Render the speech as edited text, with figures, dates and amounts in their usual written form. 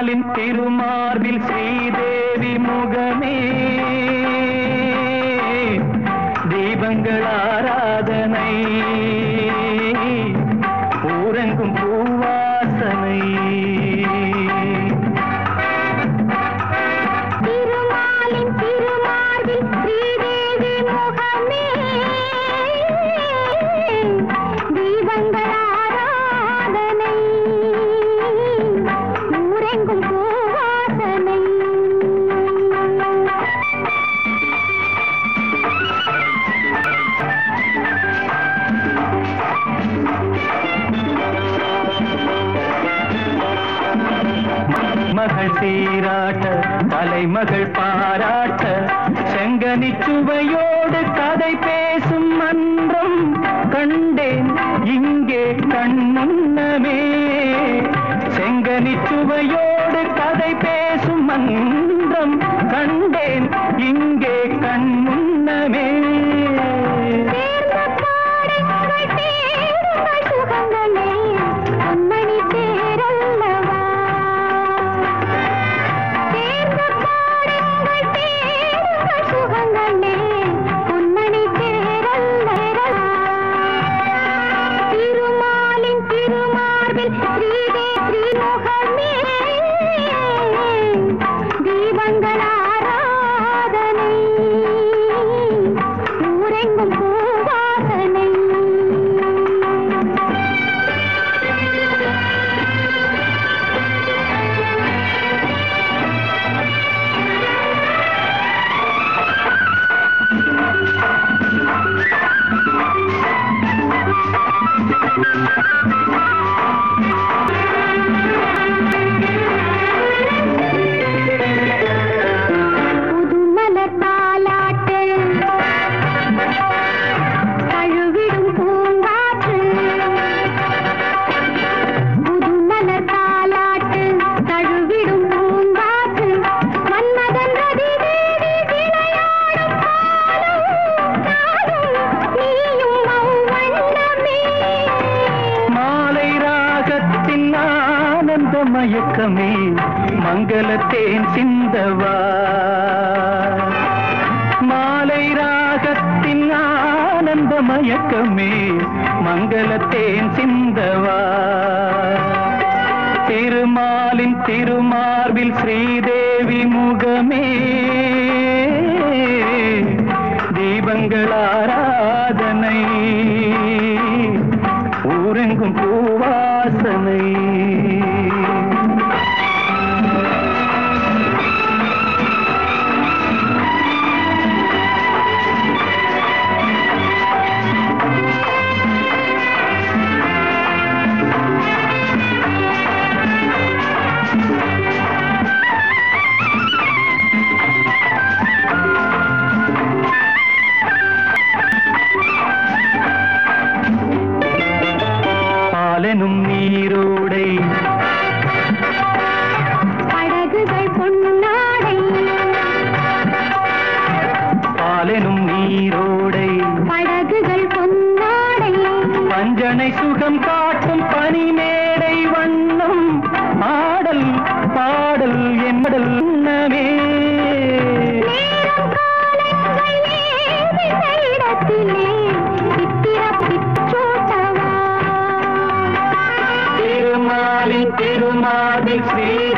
திருமாலின் திருமார்பில் ஸ்ரீதேவி முகமே தீபங்கள் ஆராதனை ஊரெங்கும் பூவாசனை மகள் சீராட்ட தலைமகள் பாராட்ட செங்கனி சுவையோடு கதை பேசும் மன்றம் கண்டேன் இங்கே கண்முன்னமே செங்கனி சுவையோடு கதை பேசும் மன்றம் கண்டேன் இங்கே கண்முன்னமே மயக்கமே மங்களத்தேன் சிந்தவா மாலை ராகத்தின் ஆனந்த மயக்கமே மங்களத்தேன் சிந்தவா திருமாலின் திருமார்பில் ஸ்ரீதேவி முகமே தீபங்கள் ஆராதனை ஊரெங்கும் பூவாசனை பாலெனும் நீரோடை படகுகள் பொன்னாடை பாலெனும் நீரோடை படகுகள் பொன்னாடை பஞ்சனை சுகம் காட்டும் பனிமேடை வண்ணம் ஆடல் பாடல் என்படல் உண்ணமே திருமாலின் திருமாலில் ஸ்ரீ